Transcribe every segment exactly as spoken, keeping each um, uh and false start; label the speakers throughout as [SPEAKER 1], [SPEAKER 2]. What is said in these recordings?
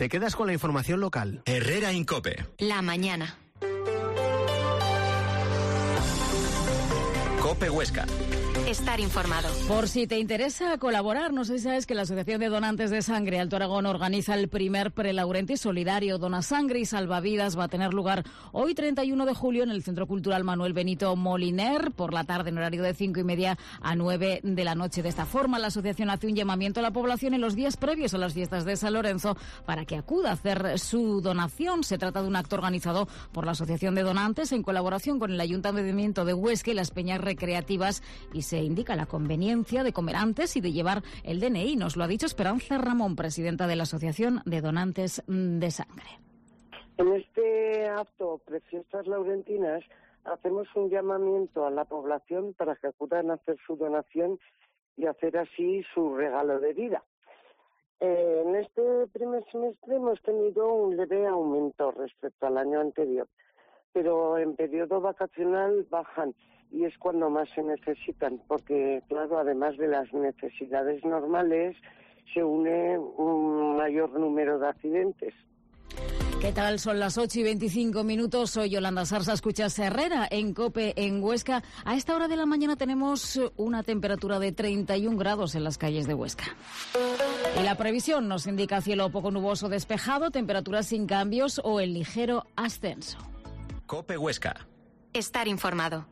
[SPEAKER 1] te quedas con la información local.
[SPEAKER 2] Herrera Incope.
[SPEAKER 3] La mañana.
[SPEAKER 2] Cope Huesca.
[SPEAKER 3] Estar informado.
[SPEAKER 4] Por si te interesa colaborar, no sé si sabes que la Asociación de Donantes de Sangre Alto Aragón organiza el primer Prelaurenti solidario. Dona Sangre y Salvavidas va a tener lugar hoy treinta y uno de julio en el Centro Cultural Manuel Benito Moliner, por la tarde en horario de cinco y media a nueve de la noche. De esta forma, la asociación hace un llamamiento a la población en los días previos a las fiestas de San Lorenzo para que acuda a hacer su donación. Se trata de un acto organizado por la Asociación de Donantes en colaboración con el Ayuntamiento de Huesca y las Peñas Recreativas, y se indica la conveniencia de comer antes y de llevar el D N I. Nos lo ha dicho Esperanza Ramón, presidenta de la Asociación de Donantes de Sangre.
[SPEAKER 5] En este acto Prefiestas Laurentinas hacemos un llamamiento a la población para que acudan a hacer su donación y hacer así su regalo de vida. Eh, en este primer semestre hemos tenido un leve aumento respecto al año anterior, pero en periodo vacacional bajan y es cuando más se necesitan, porque, claro, además de las necesidades normales, se une un mayor número de accidentes.
[SPEAKER 4] ¿Qué tal? Son las ocho y veinticinco minutos. Soy Yolanda Sarsa, escuchas Herrera en COPE en Huesca. A esta hora de la mañana tenemos una temperatura de treinta y un grados en las calles de Huesca. Y la previsión nos indica cielo poco nuboso despejado, temperaturas sin cambios o en ligero ascenso.
[SPEAKER 2] COPE Huesca.
[SPEAKER 3] Estar informado.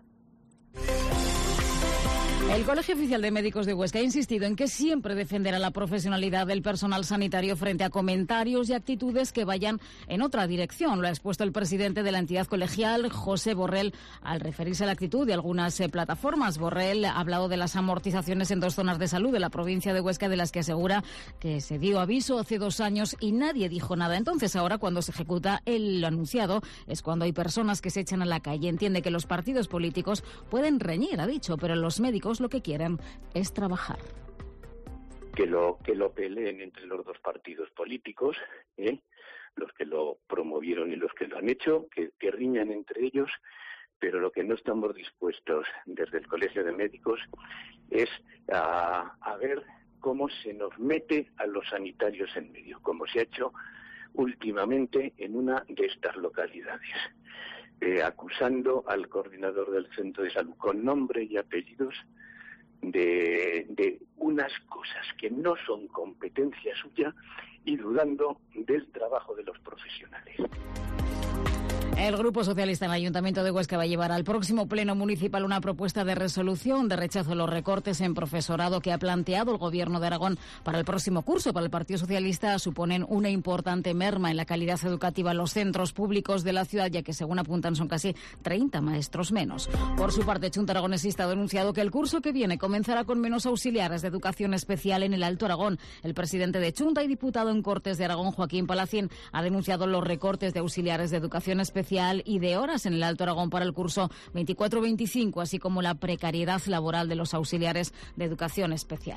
[SPEAKER 4] El Colegio Oficial de Médicos de Huesca ha insistido en que siempre defenderá la profesionalidad del personal sanitario frente a comentarios y actitudes que vayan en otra dirección. Lo ha expuesto el presidente de la entidad colegial, José Borrell, al referirse a la actitud de algunas eh, plataformas. Borrell ha hablado de las amortizaciones en dos zonas de salud de la provincia de Huesca, de las que asegura que se dio aviso hace dos años y nadie dijo nada. Entonces, ahora, cuando se ejecuta el anunciado, es cuando hay personas que se echan a la calle. Entiende que los partidos políticos pueden reñir, ha dicho, pero los médicos lo que quieren es trabajar.
[SPEAKER 6] Que lo que lo peleen entre los dos partidos políticos, ¿eh? los que lo promovieron y los que lo han hecho, que, que riñan entre ellos, pero lo que no estamos dispuestos desde el Colegio de Médicos es a, a ver cómo se nos mete a los sanitarios en medio, como se ha hecho últimamente en una de estas localidades, eh, acusando al coordinador del centro de salud con nombre y apellidos De, de unas cosas que no son competencia suya y dudando del trabajo de los profesionales.
[SPEAKER 4] El Grupo Socialista en el Ayuntamiento de Huesca va a llevar al próximo Pleno Municipal una propuesta de resolución de rechazo a los recortes en profesorado que ha planteado el Gobierno de Aragón para el próximo curso. Para el Partido Socialista suponen una importante merma en la calidad educativa en los centros públicos de la ciudad, ya que, según apuntan, son casi treinta maestros menos. Por su parte, Chunta Aragonesista ha denunciado que el curso que viene comenzará con menos auxiliares de educación especial en el Alto Aragón. El presidente de Chunta y diputado en Cortes de Aragón, Joaquín Palacín, ha denunciado los recortes de auxiliares de educación especial y de horas en el Alto Aragón para el curso veinticuatro veinticinco, así como la precariedad laboral de los auxiliares de educación especial.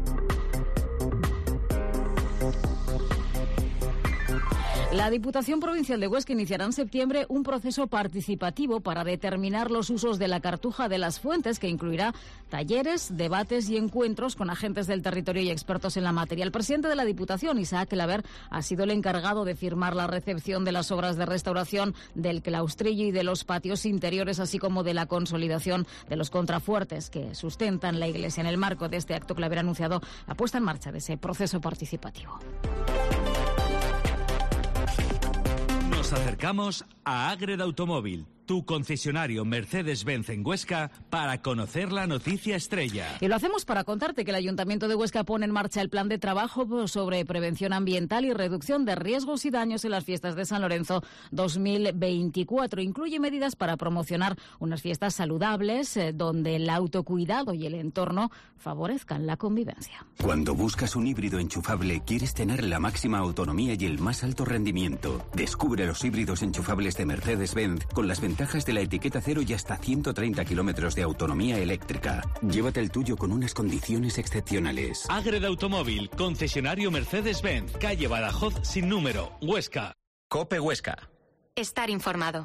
[SPEAKER 4] La Diputación Provincial de Huesca iniciará en septiembre un proceso participativo para determinar los usos de la Cartuja de las Fuentes, que incluirá talleres, debates y encuentros con agentes del territorio y expertos en la materia. El presidente de la Diputación, Isaac Laver, ha sido el encargado de firmar la recepción de las obras de restauración del claustrillo y de los patios interiores, así como de la consolidación de los contrafuertes que sustentan la iglesia. En el marco de este acto, Claver ha anunciado la puesta en marcha de ese proceso participativo.
[SPEAKER 7] Nos acercamos a Ágreda Automóvil, tu concesionario Mercedes-Benz en Huesca, para conocer la noticia estrella.
[SPEAKER 4] Y lo hacemos para contarte que el Ayuntamiento de Huesca pone en marcha el plan de trabajo sobre prevención ambiental y reducción de riesgos y daños en las fiestas de San Lorenzo dos mil veinticuatro. Incluye medidas para promocionar unas fiestas saludables, eh, donde el autocuidado y el entorno favorezcan la convivencia.
[SPEAKER 8] Cuando buscas un híbrido enchufable, quieres tener la máxima autonomía y el más alto rendimiento. Descubre los híbridos enchufables de Mercedes-Benz con las ventajas de la etiqueta cero y hasta ciento treinta kilómetros de autonomía eléctrica. Llévate el tuyo con unas condiciones excepcionales.
[SPEAKER 7] Ágreda Automóvil, concesionario Mercedes-Benz, calle Badajoz sin número, Huesca.
[SPEAKER 2] COPE Huesca.
[SPEAKER 3] Estar informado.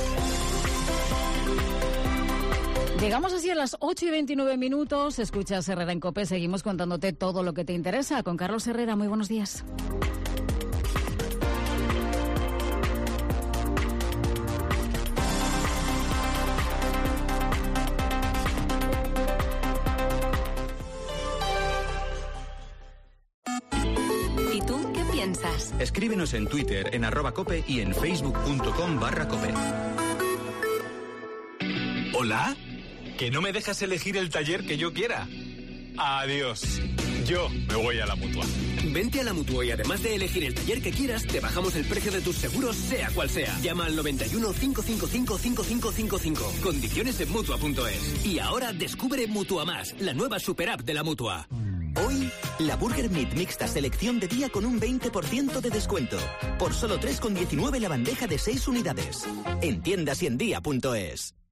[SPEAKER 4] Llegamos así a las ocho y veintinueve minutos. Escuchas Herrera en COPE. Seguimos contándote todo lo que te interesa. Con Carlos Herrera, muy buenos días.
[SPEAKER 3] piensas?
[SPEAKER 2] Escríbenos en Twitter, en arroba cope y en facebook.com barra cope.
[SPEAKER 9] ¿Hola? ¿Que no me dejas elegir el taller que yo quiera? Adiós. Yo me voy a la Mutua.
[SPEAKER 10] Vente a la Mutua y además de elegir el taller que quieras, te bajamos el precio de tus seguros, sea cual sea. Llama al noventa y uno, cinco cinco cinco, cinco cinco cinco cinco. Condiciones en Mutua punto es. Y ahora descubre Mutua Más, la nueva super app de la Mutua.
[SPEAKER 11] Hoy, la Burger Meat mixta selección de día con un veinte por ciento de descuento. Por solo tres con diecinueve la bandeja de seis unidades. En tiendas y en día punto es.